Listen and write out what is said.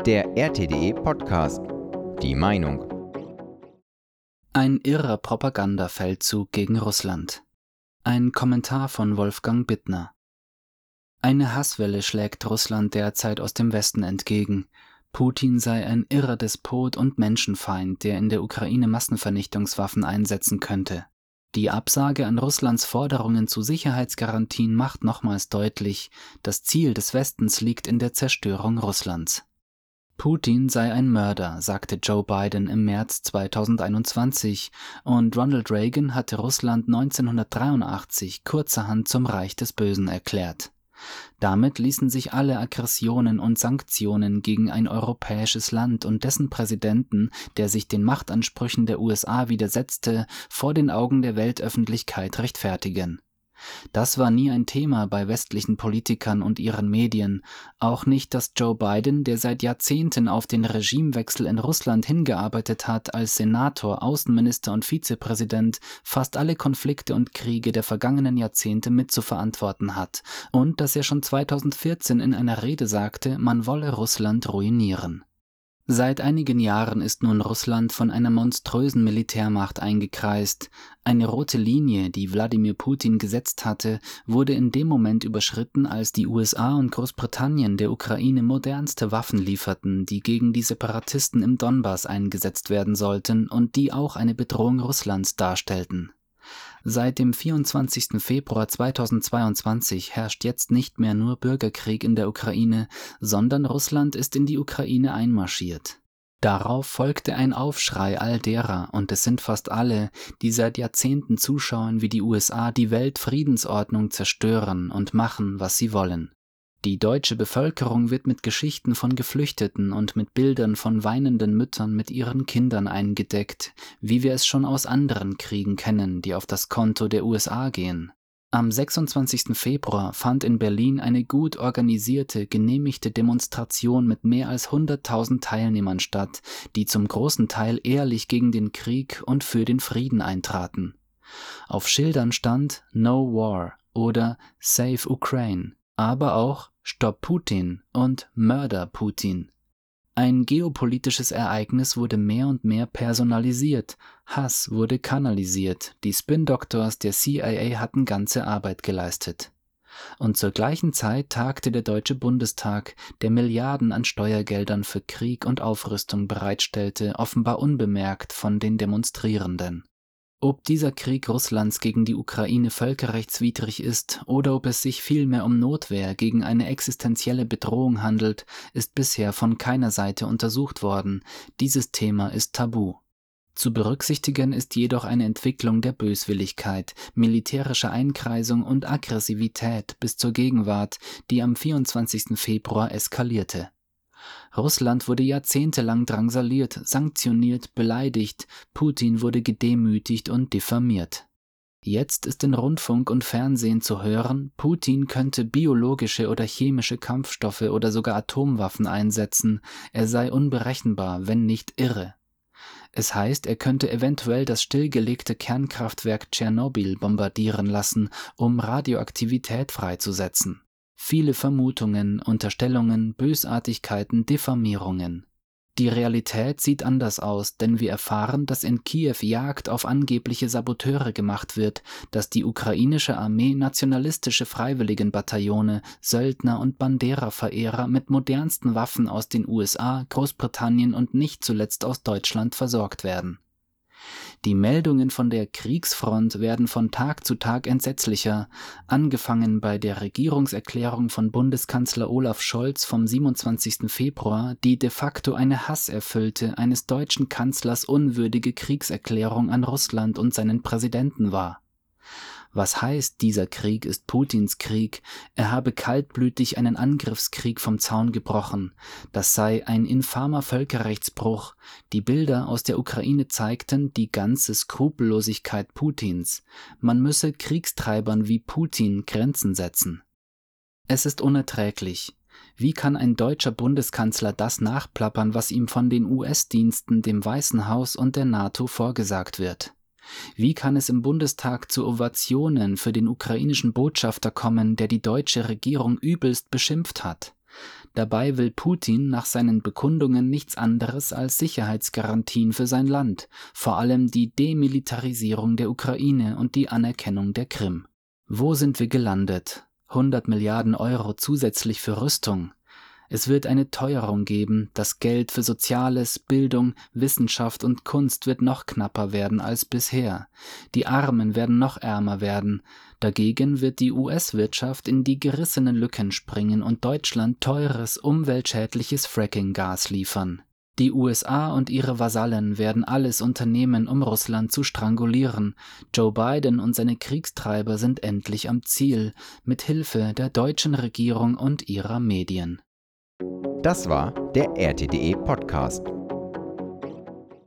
Der RTDE-Podcast. Die Meinung. Ein irrer Propagandafeldzug gegen Russland. Ein Kommentar von Wolfgang Bittner. Eine Hasswelle schlägt Russland derzeit aus dem Westen entgegen. Putin sei ein irrer Despot und Menschenfeind, der in der Ukraine Massenvernichtungswaffen einsetzen könnte. Die Absage an Russlands Forderungen zu Sicherheitsgarantien macht nochmals deutlich, das Ziel des Westens liegt in der Zerstörung Russlands. Putin sei ein Mörder, sagte Joe Biden im März 2021, und Ronald Reagan hatte Russland 1983 kurzerhand zum Reich des Bösen erklärt. Damit ließen sich alle Aggressionen und Sanktionen gegen ein europäisches Land und dessen Präsidenten, der sich den Machtansprüchen der USA widersetzte, vor den Augen der Weltöffentlichkeit rechtfertigen. Das war nie ein Thema bei westlichen Politikern und ihren Medien, auch nicht, dass Joe Biden, der seit Jahrzehnten auf den Regimewechsel in Russland hingearbeitet hat, als Senator, Außenminister und Vizepräsident fast alle Konflikte und Kriege der vergangenen Jahrzehnte mitzuverantworten hat und dass er schon 2014 in einer Rede sagte, man wolle Russland ruinieren. Seit einigen Jahren ist nun Russland von einer monströsen Militärmacht eingekreist. Eine rote Linie, die Wladimir Putin gesetzt hatte, wurde in dem Moment überschritten, als die USA und Großbritannien der Ukraine modernste Waffen lieferten, die gegen die Separatisten im Donbass eingesetzt werden sollten und die auch eine Bedrohung Russlands darstellten. Seit dem 24. Februar 2022 herrscht jetzt nicht mehr nur Bürgerkrieg in der Ukraine, sondern Russland ist in die Ukraine einmarschiert. Darauf folgte ein Aufschrei all derer, und es sind fast alle, die seit Jahrzehnten zuschauen, wie die USA die Weltfriedensordnung zerstören und machen, was sie wollen. Die deutsche Bevölkerung wird mit Geschichten von Geflüchteten und mit Bildern von weinenden Müttern mit ihren Kindern eingedeckt, wie wir es schon aus anderen Kriegen kennen, die auf das Konto der USA gehen. Am 26. Februar fand in Berlin eine gut organisierte, genehmigte Demonstration mit mehr als 100.000 Teilnehmern statt, die zum großen Teil ehrlich gegen den Krieg und für den Frieden eintraten. Auf Schildern stand No War oder Save Ukraine, aber auch Stopp Putin und Mörder Putin. Ein geopolitisches Ereignis wurde mehr und mehr personalisiert, Hass wurde kanalisiert, die Spin-Doctors der CIA hatten ganze Arbeit geleistet. Und zur gleichen Zeit tagte der Deutsche Bundestag, der Milliarden an Steuergeldern für Krieg und Aufrüstung bereitstellte, offenbar unbemerkt von den Demonstrierenden. Ob dieser Krieg Russlands gegen die Ukraine völkerrechtswidrig ist oder ob es sich vielmehr um Notwehr gegen eine existenzielle Bedrohung handelt, ist bisher von keiner Seite untersucht worden. Dieses Thema ist tabu. Zu berücksichtigen ist jedoch eine Entwicklung der Böswilligkeit, militärischer Einkreisung und Aggressivität bis zur Gegenwart, die am 24. Februar eskalierte. Russland wurde jahrzehntelang drangsaliert, sanktioniert, beleidigt, Putin wurde gedemütigt und diffamiert. Jetzt ist in Rundfunk und Fernsehen zu hören, Putin könnte biologische oder chemische Kampfstoffe oder sogar Atomwaffen einsetzen, er sei unberechenbar, wenn nicht irre. Es heißt, er könnte eventuell das stillgelegte Kernkraftwerk Tschernobyl bombardieren lassen, um Radioaktivität freizusetzen. Viele Vermutungen, Unterstellungen, Bösartigkeiten, Diffamierungen. Die Realität sieht anders aus, denn wir erfahren, dass in Kiew Jagd auf angebliche Saboteure gemacht wird, dass die ukrainische Armee nationalistische Freiwilligenbataillone, Söldner und Bandera-Verehrer mit modernsten Waffen aus den USA, Großbritannien und nicht zuletzt aus Deutschland versorgt werden. Die Meldungen von der Kriegsfront werden von Tag zu Tag entsetzlicher, angefangen bei der Regierungserklärung von Bundeskanzler Olaf Scholz vom 27. Februar, die de facto eine hasserfüllte, eines deutschen Kanzlers unwürdige Kriegserklärung an Russland und seinen Präsidenten war. Was heißt, dieser Krieg ist Putins Krieg, er habe kaltblütig einen Angriffskrieg vom Zaun gebrochen, das sei ein infamer Völkerrechtsbruch, die Bilder aus der Ukraine zeigten die ganze Skrupellosigkeit Putins, man müsse Kriegstreibern wie Putin Grenzen setzen. Es ist unerträglich. Wie kann ein deutscher Bundeskanzler das nachplappern, was ihm von den US-Diensten, dem Weißen Haus und der NATO vorgesagt wird? Wie kann es im Bundestag zu Ovationen für den ukrainischen Botschafter kommen, der die deutsche Regierung übelst beschimpft hat? Dabei will Putin nach seinen Bekundungen nichts anderes als Sicherheitsgarantien für sein Land, vor allem die Demilitarisierung der Ukraine und die Anerkennung der Krim. Wo sind wir gelandet? 100 Milliarden Euro zusätzlich für Rüstung. Es wird eine Teuerung geben, das Geld für Soziales, Bildung, Wissenschaft und Kunst wird noch knapper werden als bisher. Die Armen werden noch ärmer werden. Dagegen wird die US-Wirtschaft in die gerissenen Lücken springen und Deutschland teures, umweltschädliches Fracking-Gas liefern. Die USA und ihre Vasallen werden alles unternehmen, um Russland zu strangulieren. Joe Biden und seine Kriegstreiber sind endlich am Ziel, mit Hilfe der deutschen Regierung und ihrer Medien. Das war der RTDE Podcast.